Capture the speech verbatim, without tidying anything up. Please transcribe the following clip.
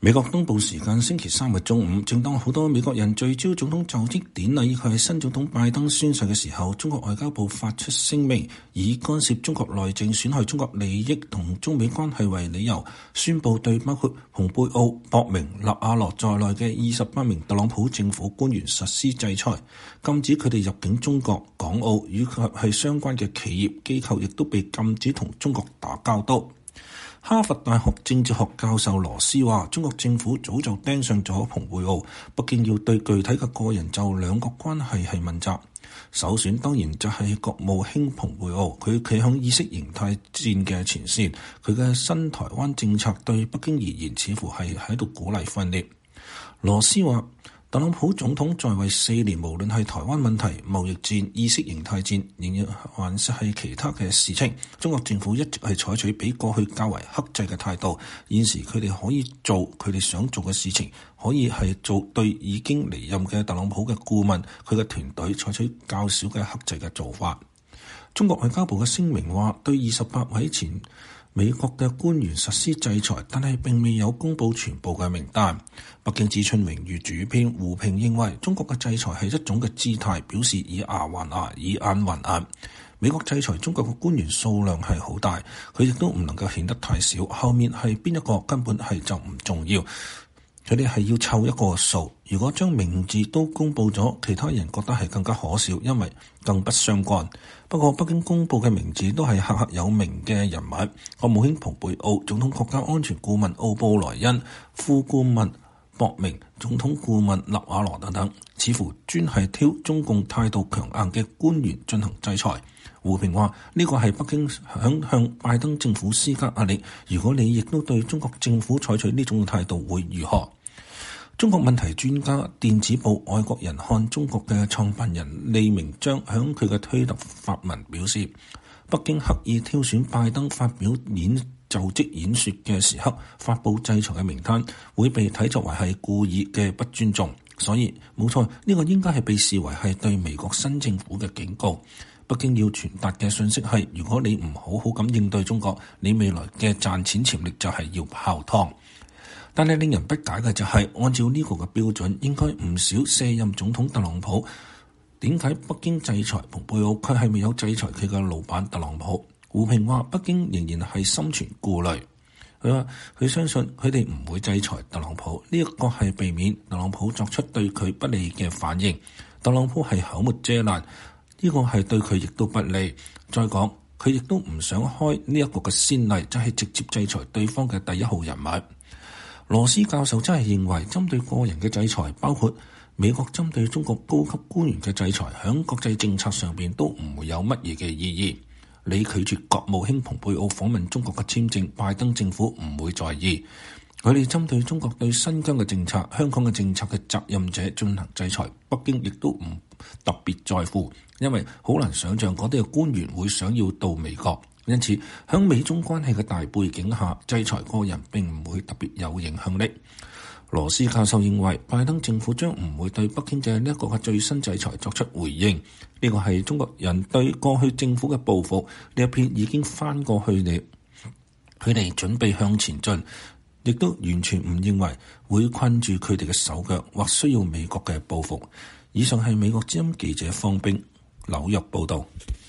美國東部時間星期三嘅中午，正當好多美國人聚焦總統就職典禮以及新總統拜登宣誓嘅時候，中國外交部發出聲明，以干涉中國內政、損害中國利益同中美關係為理由，宣布對包括蓬佩奧、博明、納瓦羅在內嘅二十八名特朗普政府官員實施制裁，禁止佢哋入境中國、港澳，以及係相關嘅企業機構亦都被禁止同中國打交道。哈佛大學政治學教授羅斯話：中國政府早就盯上咗蓬佩奧，北京要對具體嘅個人就兩國關係係問責。首選當然就係國務卿蓬佩奧，佢企喺意識形態戰嘅前線，佢嘅新台灣政策對北京而言似乎係喺度鼓勵分裂。羅斯話：特朗普總統在位四年，無論係台灣問題、貿易戰、意識形態戰，仍然還是係其他嘅事情，中國政府一直係採取比過去較為克制嘅態度。現時佢哋可以做佢哋想做嘅事情，可以係做對已經離任嘅特朗普嘅顧問，佢嘅團隊採取較少嘅克制嘅做法。中國外交部嘅聲明話，對二十八位前美國嘅官員實施制裁，但係並未有公佈全部嘅名單。北京資訊榮譽主編胡平認為，中國嘅制裁係一種嘅姿態，表示以牙還牙，以眼還眼。美國制裁中國嘅官員數量係好大，佢亦都唔能夠顯得太少。後面係邊一個根本係就唔重要。佢哋係要湊一個數，如果將名字都公佈咗，其他人覺得係更加可笑，因為更不相干。不過北京公佈嘅名字都係赫赫有名嘅人物，國務卿蓬佩奧、總統國家安全顧問奧布萊恩、副顧問博明、總統顧問納瓦羅等等，似乎專係挑中共態度強硬嘅官員進行制裁。胡平話：呢個係北京想向拜登政府施加壓力，如果你亦都對中國政府採取呢種態度，會如何？中國問題專家、電子報《外國人看中國》嘅創辦人利明章響佢嘅推特發文表示，北京刻意挑選拜登發表演就職演說嘅時刻發布制裁嘅名單，會被睇作為係故意嘅不尊重。所以冇錯，呢個應該係被視為係對美國新政府嘅警告。北京要傳達嘅信息係：如果你唔好好咁應對中國，你未來嘅賺錢潛力就係要泡湯。但係令人不解嘅就係，按照呢個嘅標準，應該唔少卸任總統特朗普，點解北京制裁蓬佩奧，佢係未有制裁佢嘅老闆特朗普？胡平話：北京仍然係心存顧慮。佢話佢相信佢哋唔會制裁特朗普，呢一個係避免特朗普作出對佢不利嘅反應。特朗普係口沒遮攔，呢個係對佢亦都不利。再講，佢亦都唔想開呢一個嘅先例，就係直接制裁對方嘅第一號人物。羅斯教授真係認為，針對個人嘅制裁，包括美國針對中國高級官員嘅制裁，響國際政策上邊都唔會有乜嘢嘅意義。你拒絕國務卿蓬佩奧訪問中國嘅簽證，拜登政府唔會在意。佢哋針對中國對新疆嘅政策、香港嘅政策嘅責任者進行制裁，北京亦都唔特別在乎，因為好難想像嗰啲嘅官員會想要到美國。因此，喺美中關係嘅大背景下，制裁個人並唔會特別有影響力。羅斯教授認為，拜登政府將唔會對北京嘅呢一個嘅最新制裁作出回應。呢個係中國人對過去政府嘅報復，呢一篇已經翻過去了。佢哋準備向前進，亦都完全唔認為會困住佢哋嘅手腳，或需要美國嘅報復。以上係美國之音記者方冰紐約報導。